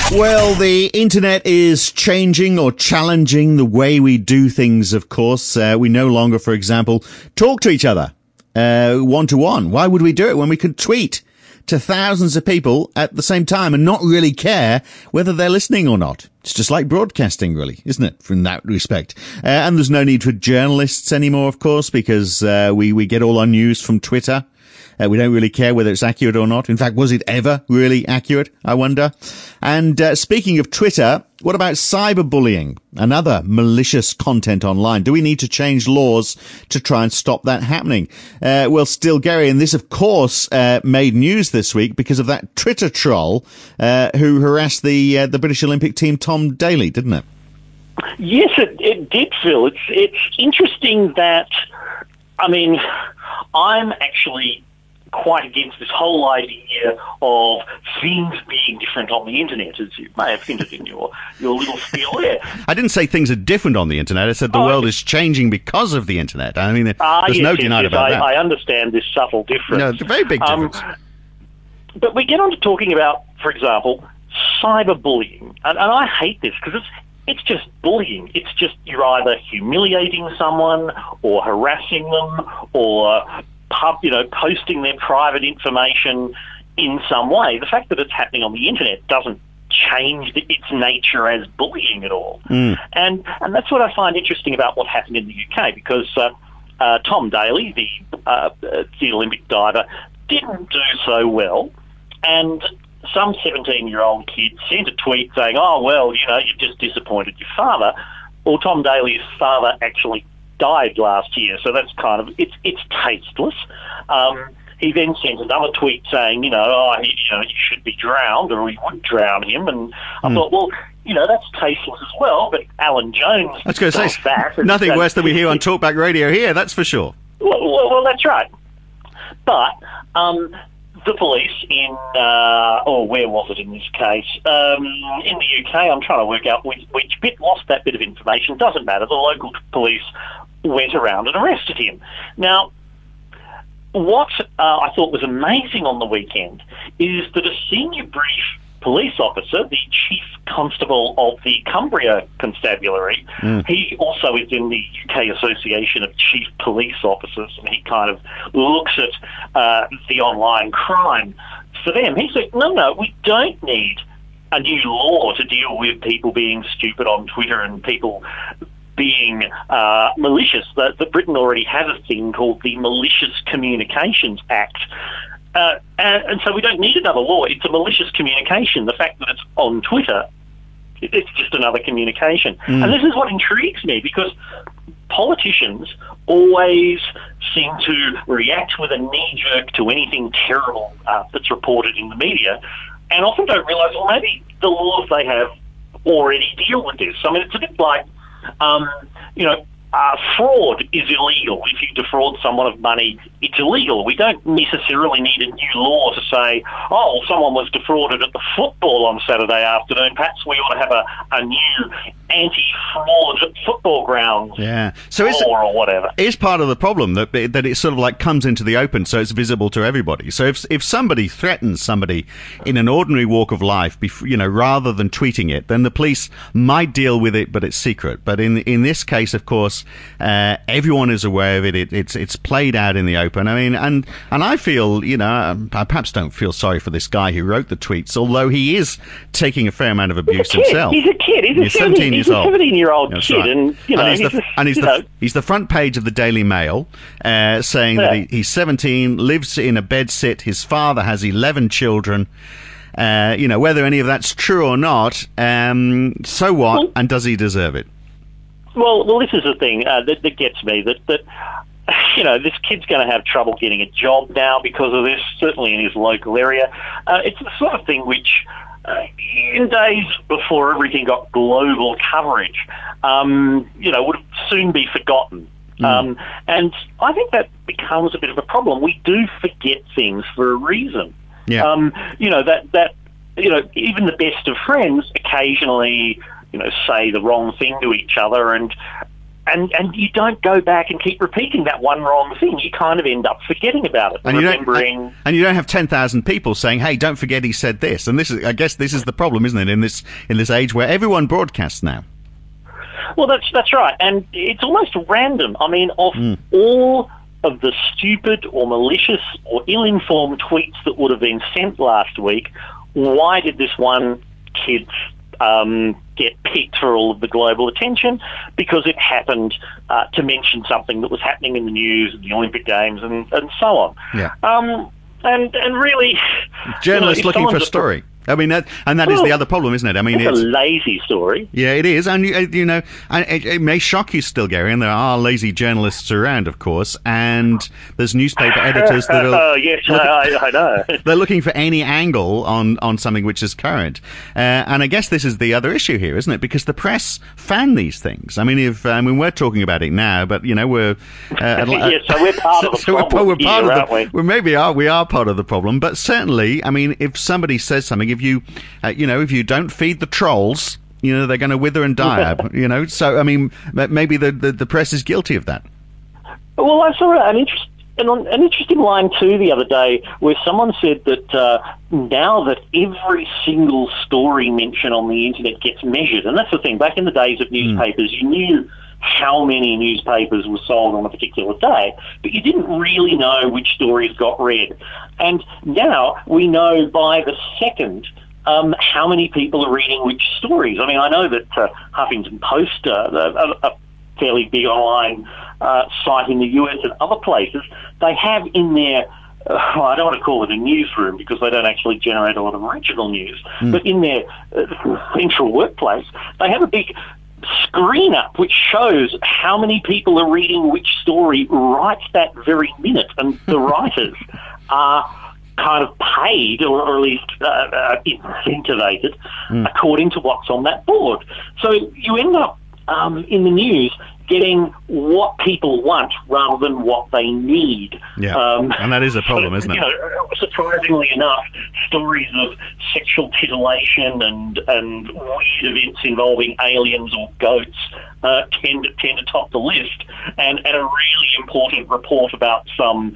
Well, the internet is changing or challenging the way we do things, of course. We no longer, for example, talk to each other one-to-one. Why would we do it when we could tweet to thousands of people at the same time and not really care whether they're listening or not? It's just like broadcasting, really, isn't it, from that respect? And there's no need for journalists anymore, of course, because we get all our news from Twitter. We don't really care whether it's accurate or not. In fact, was it ever really accurate, I wonder? And speaking of Twitter, what about cyberbullying and other malicious content online? Do we need to change laws to try and stop that happening? Well, still, Gary, and this, of course, made news this week because of that Twitter troll who harassed the British Olympic team, Tom Daley, didn't it? Yes, it did, Phil. It's interesting that, I mean, I'm actually quite against this whole idea of things being different on the internet, as you may have hinted in your little spiel there. I didn't say things are different on the internet. I said the world is changing because of the internet. I mean, there's no denying about that. I understand this subtle difference. No, it's a very big difference. But we get on to talking about, for example, cyberbullying. And I hate this because it's just bullying. It's just you're either humiliating someone or harassing them or posting their private information in some way. The fact that it's happening on the internet doesn't change its nature as bullying at all. And that's what I find interesting about what happened in the UK, because Tom Daley, the Olympic diver, didn't do so well, and some 17-year-old kid sent a tweet saying, "Oh, well, you've just disappointed your father." Well, Tom Daley's father actually died last year, so that's kind of it's tasteless. He then sent another tweet saying, you should be drowned, or we would drown him. And I thought, well, that's tasteless as well. But Alan Jones, I was going to say, nothing worse than we hear on Talkback Radio here. That's for sure. Well, that's right. But the police where was it in this case? In the UK, I'm trying to work out which bit lost that bit of information. Doesn't matter. The local police went around and arrested him. Now, what I thought was amazing on the weekend is that a senior brief police officer, the chief constable of the Cumbria Constabulary, he also is in the UK Association of Chief Police Officers, and he kind of looks at the online crime for them. He said, no, we don't need a new law to deal with people being stupid on Twitter and people being malicious. That Britain already has a thing called the Malicious Communications Act. And so we don't need another law. It's a malicious communication. The fact that it's on Twitter, it's just another communication. And this is what intrigues me, because politicians always seem to react with a knee-jerk to anything terrible that's reported in the media, and often don't realise, well, maybe the laws they have already deal with this. I mean, it's a bit like, fraud is illegal. If you defraud someone of money, it's illegal. We don't necessarily need a new law to say, oh, someone was defrauded at the football on Saturday afternoon. Perhaps we ought to have a new anti-fraud football grounds law or whatever. Is part of the problem that it sort of like comes into the open, so it's visible to everybody. So if somebody threatens somebody in an ordinary walk of life, rather than tweeting it, then the police might deal with it, but it's secret. But in this case, of course, everyone is aware of it. It's played out in the open. I mean, and I feel, I perhaps don't feel sorry for this guy who wrote the tweets, although he is taking a fair amount of abuse himself. He's a kid. He's a 17-year-old kid, right. He's the front page of the Daily Mail, saying that he's 17, lives in a bedsit. His father has 11 children. Whether any of that's true or not, so what? Well, and does he deserve it? Well, this is the thing that gets me, that this kid's going to have trouble getting a job now because of this, certainly in his local area. It's the sort of thing which, in days before everything got global coverage, would soon be forgotten. And I think that becomes a bit of a problem. We do forget things for a reason. Yeah. Even the best of friends occasionally, say the wrong thing to each other, and and you don't go back and keep repeating that one wrong thing. You kind of end up forgetting about it. And you don't have 10,000 people saying, "Hey, don't forget he said this." And I guess this is the problem, isn't it? In this age where everyone broadcasts now. Well, that's right, and it's almost random. I mean, of all of the stupid or malicious or ill-informed tweets that would have been sent last week, why did this one kid get picked for all of the global attention? Because it happened to mention something that was happening in the news, the Olympic Games, and so on. Yeah. And really, journalists looking for a story. I mean, that is the other problem, isn't it? I mean, it's a lazy story. Yeah, it is, and it may shock you still, Gary. And there are lazy journalists around, of course, and there's newspaper editors that are. Yes, I know. They're looking for any angle on something which is current, and I guess this is the other issue here, isn't it? Because the press fan these things. I mean, we're talking about it now, but we're yes, so we're part of the problem. We're part of the. Well, we are part of the problem, but certainly, I mean, if somebody says something. If you, if you don't feed the trolls, they're going to wither and die. So I mean, maybe the press is guilty of that. Well, I saw an interesting line too the other day, where someone said that now that every single story mentioned on the internet gets measured, and that's the thing. Back in the days of newspapers, you knew how many newspapers were sold on a particular day, but you didn't really know which stories got read. And now we know by the second how many people are reading which stories. I mean, I know that Huffington Post, a fairly big online site in the US and other places, they have in their I don't want to call it a newsroom because they don't actually generate a lot of original news, but in their central workplace, they have a big screen up which shows how many people are reading which story right that very minute, and the writers are kind of paid or at least incentivated according to what's on that board. So you end up in the news getting what people want rather than what they need. Yeah, and that is a problem, isn't it? Surprisingly enough, stories of sexual titillation and weird events involving aliens or goats tend to top the list, and a really important report about some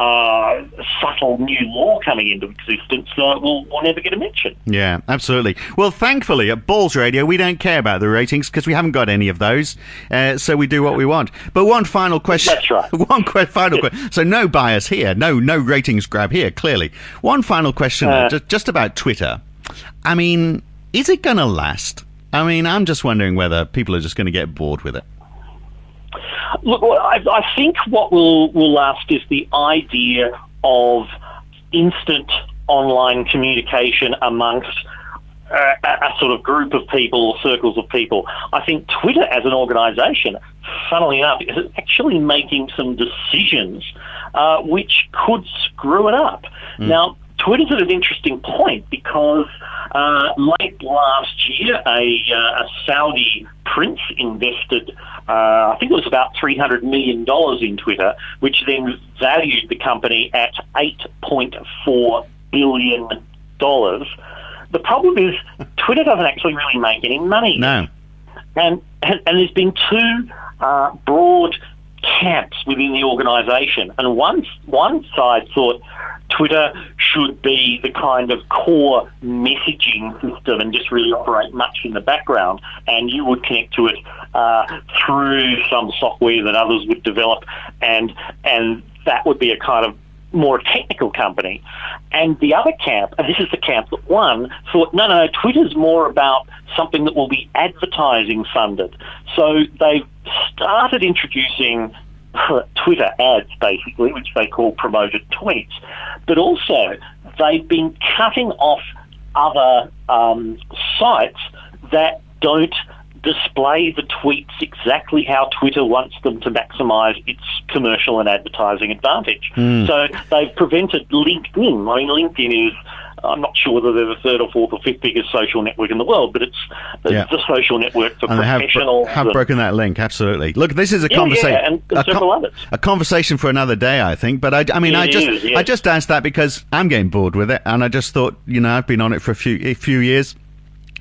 subtle new law coming into existence will never get a mention. Yeah, absolutely. Well, thankfully, at Balls Radio, we don't care about the ratings because we haven't got any of those, so we do what we want. But one final question. That's right. Final question. So no bias here, no ratings grab here, clearly. One final question, just about Twitter. I mean, is it going to last? I mean, I'm just wondering whether people are just going to get bored with it. Look, I think what will last is the idea of instant online communication amongst a sort of group of people or circles of people. I think Twitter as an organisation, funnily enough, is actually making some decisions which could screw it up. Now, Twitter's at an interesting point because late last year, a Saudi prince invested, I think it was about $300 million in Twitter, which then valued the company at $8.4 billion. The problem is Twitter doesn't actually really make any money. No. And there's been two broad camps within the organisation. And one side thought Twitter should be the kind of core messaging system and just really operate much in the background, and you would connect to it through some software that others would develop, and that would be a kind of more technical company. And the other camp, and this is the camp that won, thought, no, Twitter's more about something that will be advertising funded. So they've started introducing Twitter ads, basically, which they call promoted tweets. But also, they've been cutting off other sites that don't display the tweets exactly how Twitter wants them to maximise its commercial and advertising advantage. So they've prevented LinkedIn. I mean, LinkedIn is, I'm not sure whether they're the third or fourth or fifth biggest social network in the world, but it's the social network for professionals. Have broken that link, absolutely. Look, this is a conversation. And several others. A conversation for another day, I think. But I just asked that because I'm getting bored with it, and I just thought, I've been on it for a few years.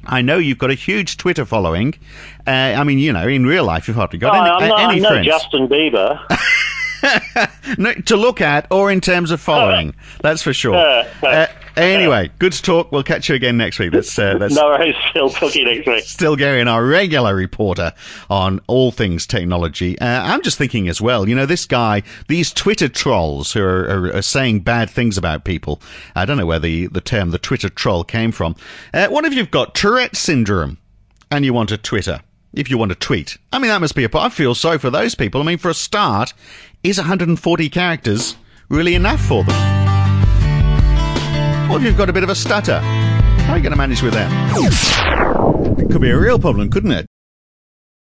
I know you've got a huge Twitter following. I mean, you know, in real life, you've hardly got any I'm no friends. Justin Bieber. No, to look at, or in terms of following. That's for sure. Anyway, good to talk. We'll catch you again next week. That's No worries, Phil. Talk to you next week. Still Gary, our regular reporter on all things technology. I'm just thinking as well, you know, this guy, these Twitter trolls who are saying bad things about people. I don't know where the term the Twitter troll came from. What if you've got Tourette's syndrome and you want to Twitter? If you want to tweet. I mean, that must be I feel sorry for those people. I mean, for a start, is 140 characters really enough for them? Or if you've got a bit of a stutter, how are you going to manage with that? It could be a real problem, couldn't it?